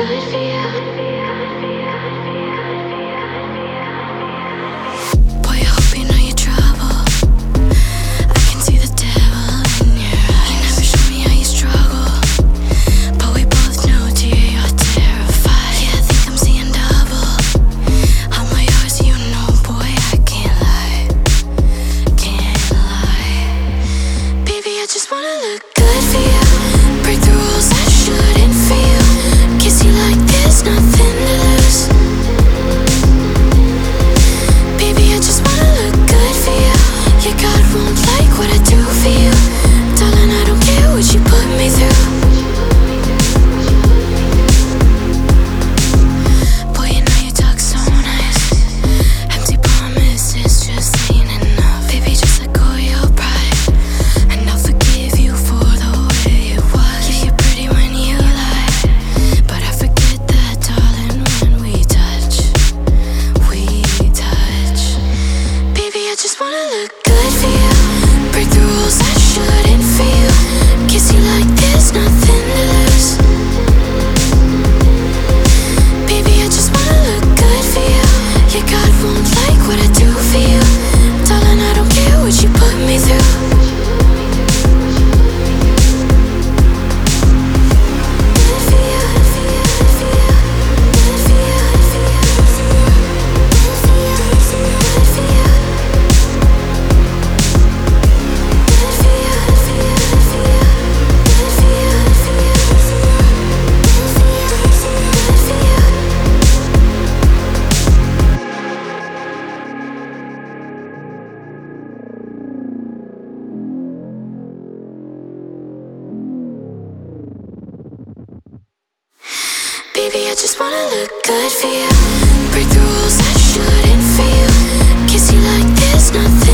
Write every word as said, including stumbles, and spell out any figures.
good for you. Boy, I hope you know your trouble. I can see the devil in your eyes. You never show me how you struggle, but we both know, dear, you're terrified. Yeah, I think I'm seeing double. I'm all yours, you know, boy, I can't lie, can't lie. Baby, I just wanna look good for you. Break the rules I shouldn't feel. Kiss you like there's nothing to lose. Baby, I just wanna look good for you. Yeah, God won't like what I do for you. Darling, I don't care what you put me through. Boy, you know you talk so nice. Empty promises just ain't enough. Baby, just let go of your pride, and I'll forgive you for the way it was. Yeah, you're pretty when you lie, but I forget that, darling, when we touch, we touch. Baby, I just wanna look good for you. Break the rules I shouldn't feel. Kiss you like there's nothing to lose. Baby, I just wanna look good for you. Yeah, God won't like what I do for you. Darling, I don't care what you put me through. Good for you, good for you, good for you. Good for you, good for you, good for you. Good for you, good for you, good for you. Good for you, good for you, good for you. Good for you, good for you, good for you. Good for you, good for you, good for you. Baby, I just wanna look good for you. Break the rules I shouldn't feel. Kiss you like there's nothing